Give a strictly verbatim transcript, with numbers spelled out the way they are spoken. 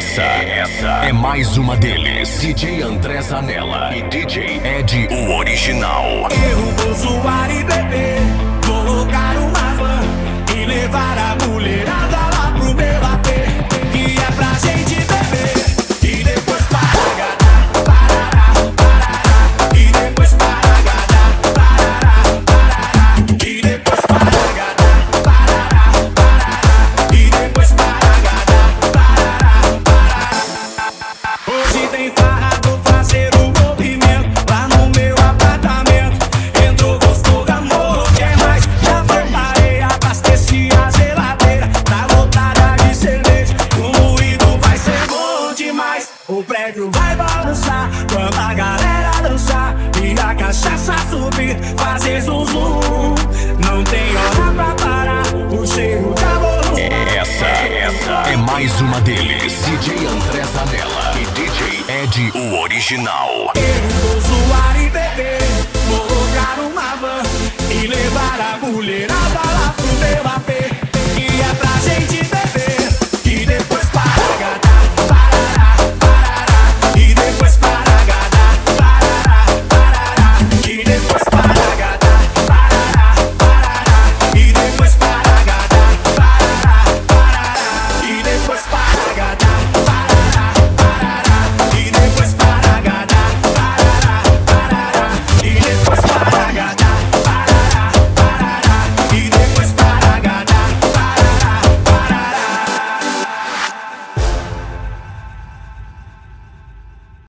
Essa, essa é mais uma deles. D J André Zanella e D J Ed, o original. Eu vou zoar e beber, colocar uma van e levar a mulherada lá pro meu A P, que é pra gente beber e depois paragadá, parará, parará, e depois paragadá, parará, parará, e depois paragadá, parará, parará, e depois paragadá, parará, parará. Hoje tem farra, vou fazer um movimento lá no meu apartamento. Entrou, gostou, amor, quer mais? Já preparei, abasteci a geladeira, tá lotada de cerveja, o moído vai ser bom demais. O prédio vai balançar quando a galera dançar e a cachaça subir, fazer zum zum. Não tem hora pra parar, o cheiro tá bom. Essa, essa é mais uma deles. D J André Zanella e D J Ed, o original. Eu vou zoar